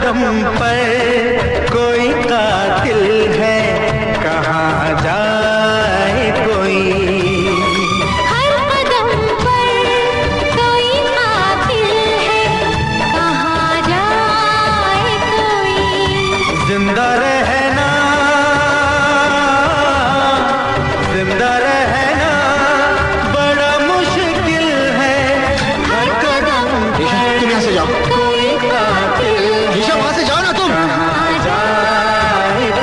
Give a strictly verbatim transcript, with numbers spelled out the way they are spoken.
कदम पर कोई कातिल है, कहाँ जाए कोई। हर कदम पर कोई कातिल है, कहाँ जाए कोई। जिंदा रहे